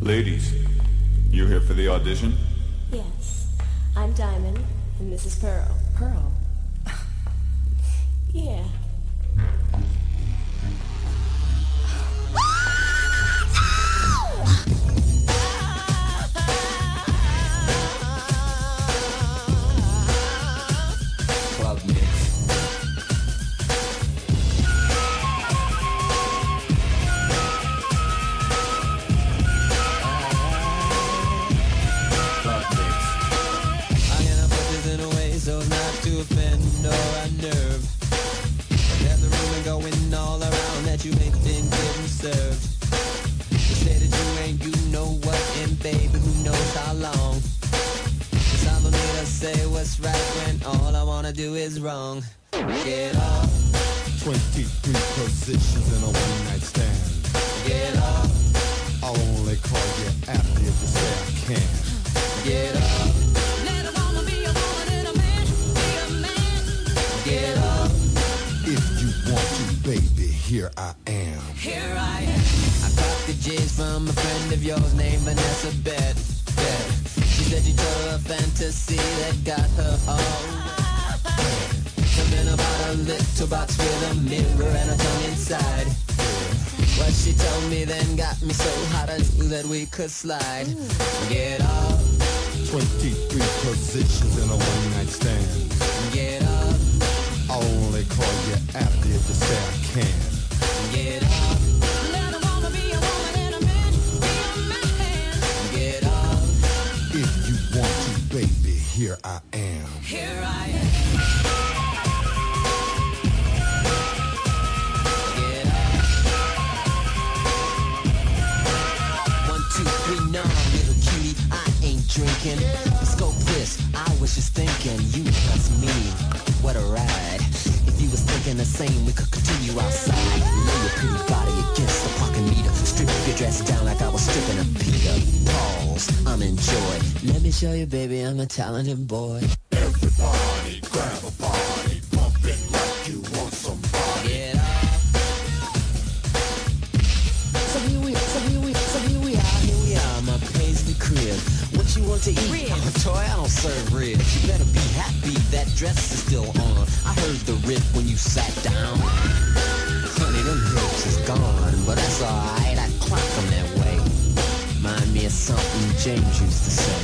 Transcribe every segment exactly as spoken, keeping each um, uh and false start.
Ladies, you here for the audition? Yes, I'm Diamond and Missus Pearl. Pearl? Yeah. Club mix. So as not to offend or unnerve. There's a rumor going all around that you ain't been getting served. They say that you ain't, you know what, and baby, who knows how long. Cause I'm gonna need to say what's right when all I wanna do is wrong. Get off. twenty-three positions in a one-night stand. Get off. I'll only call you after if you say I can. Get off. Get up. If you want to, baby, here I am. Here I am. I caught the J's from a friend of yours named Vanessa Bet. Bet. She said you told her a fantasy that got her all wet. Something about a little box with a mirror and a tongue inside. What she told me then got me so hot I knew that we could slide. Get up. twenty-three positions in a one-night stand. Get up. I'll only call you after if you say I can. Get up. Let a woman be a woman and a man be a man. Get up. If you want to, baby, here I am. Here I am. Get up. One, two, three, no, little cutie, I ain't drinking. Scope this, I was just thinking, you plus me, what a ride. If you was thinking the same, we could continue outside. Lay your pretty body against the parking meter. Strip your dress down like I was stripping a Peter. Pause, I'm in joy. Let me show you, baby, I'm a talented boy. Everybody grab a body, pump it like you want somebody. Get up. So here we, so here we, so here we are, here we are, my paisley crib. What you want to eat? Ribs. Oh, toy, I don't serve ribs. You better be happy that dress is still on. I heard the rip when you sat down. Honey, them hips is gone, but that's alright, I clock them that way. Mind me of something James used to say.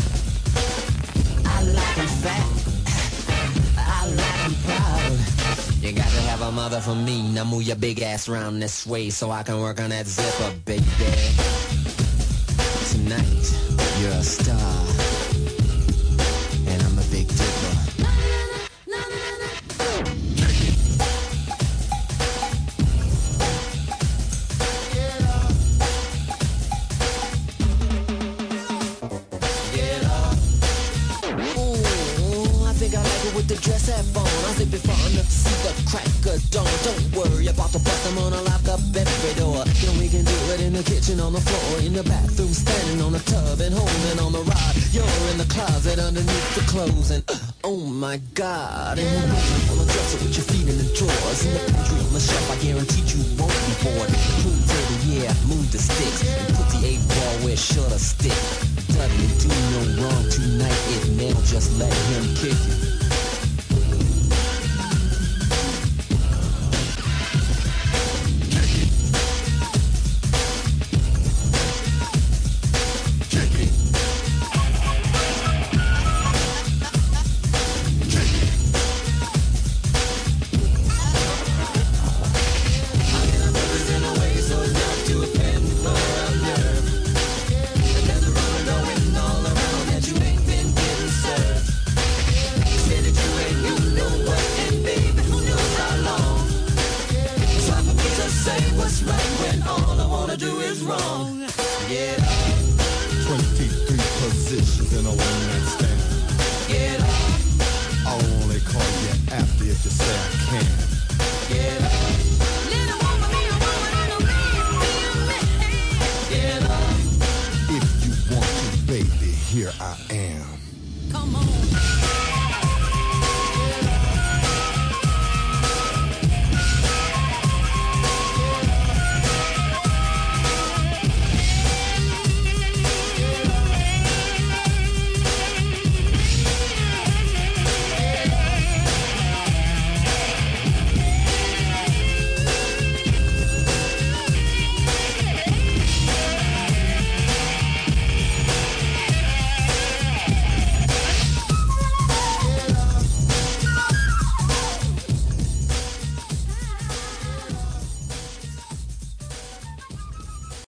I like them fat, I like them proud. You got to have a mother for me. Now move your big ass round this way so I can work on that zipper, baby. Tonight, you're a star, and I'm a big dipper. Get up. Ooh, I think I like it with the dress hat on. I zip it far enough to see the crack of dawn. Don't worry about the bust, I'm gonna lock up every door. You know we can do it in the kitchen, on the floor, in the bathroom, standing on the tub and holding on the rod. You're in the closet underneath the clothes and uh, oh my God. And you're moving on the dresser with your feet in the drawers. In the pantry on the shelf, I guarantee you won't be bored. Cool table, yeah, move the sticks and put the eight ball where it shoulda stick. Dudley, do no wrong tonight. If Nell just let him kick you. twenty-three positions in a one-night stand. Get up. I'll only call you after if you say I can.